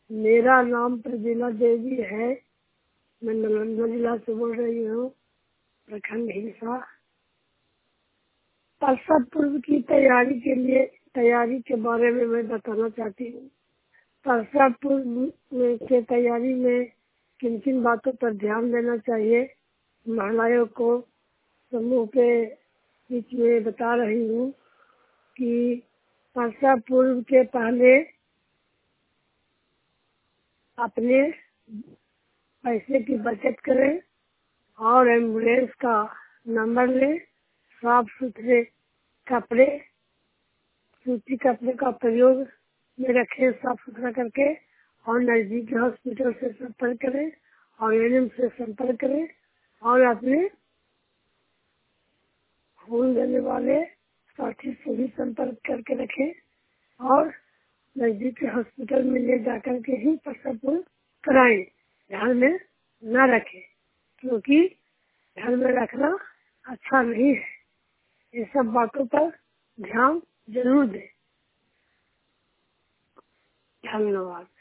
मेरा नाम प्रजीला देवी है। मैं नालंदा जिला से बोल रही हूँ, प्रखंड हिंसा। प्रसव पूर्व की तैयारी के बारे में मैं बताना चाहती हूँ। प्रसव पूर्व के तैयारी में किन किन बातों पर ध्यान देना चाहिए, महिलाओं को समूह के बीच में बता रही हूँ कि प्रसव पूर्व के पहले अपने पैसे की बचत करें और एम्बुलेंस का नंबर लें। साफ सुथरे कपड़े, सूती कपड़े का प्रयोग में रखें साफ सुथरा करके, और नजदीकी हॉस्पिटल से संपर्क करें और एनएम से संपर्क करें और अपने खून देने वाले साथी से भी संपर्क करके रखें और नजदीकी हॉस्पिटल में ले जाकर के ही प्रसव कराएं। ध्यान में न रखें, क्योंकि ध्यान में रखना अच्छा नहीं है। ये सब बातों पर ध्यान जरूर दें। धन्यवाद।